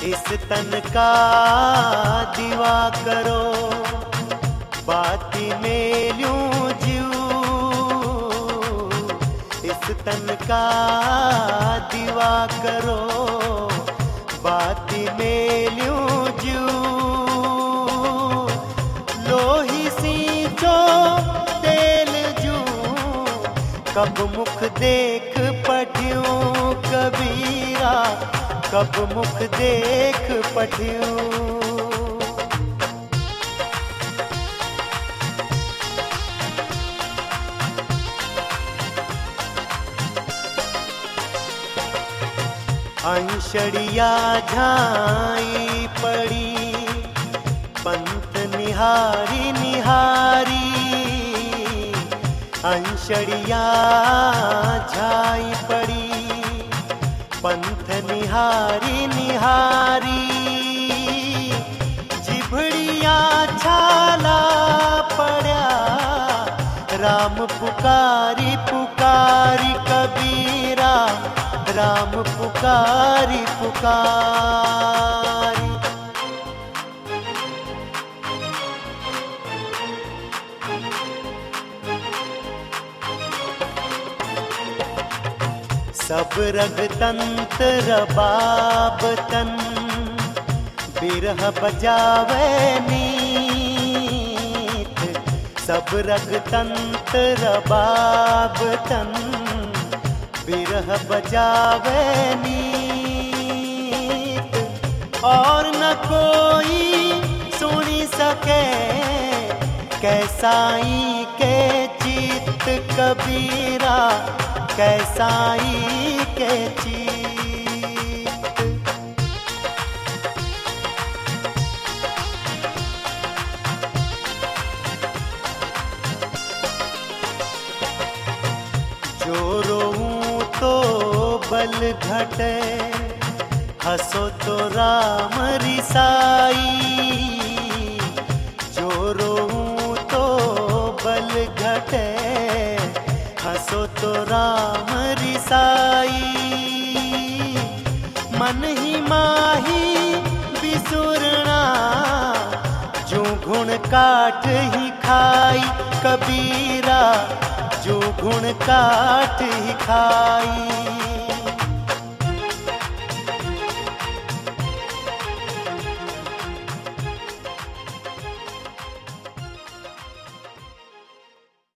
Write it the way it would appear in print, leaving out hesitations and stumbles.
इस तन का दीवा करो, बाती में ल्यूं जीव। इस तन का दीवा करो, बाती में ल्यूं जीव। लोही सींचो तेल जू, कब मुख देख पढ़ियूं कबीरा, कब मुख देख पढ़ियूं। अंशड़िया झाई पड़ी, पंथ निहारी निहारी। अंशड़िया झाई पड़ी, पंथ निहारी निहारी। जिभड़िया छाला पड़ा, राम पुकारी पुकारी कबीरा, राम पुकारी पुकारी। सब रग तंत्र बाब तन, बिरह बजावे नीत। सब रग तंत्र बाब तन, बिरह बजावे नीत। और न कोई सुनी सके, कैसाई के चित्त कबीरा, कैसाई के चित्त। जो रोऊं तो बल घटे, हंसो तो राम रिसाई। जो रोऊं तो बल घटे, हंसो तो राम रिसाई। मन ही माही बिसुरना, जो गुण काट ही खाई कबीरा, जो गुण काट ही खाई।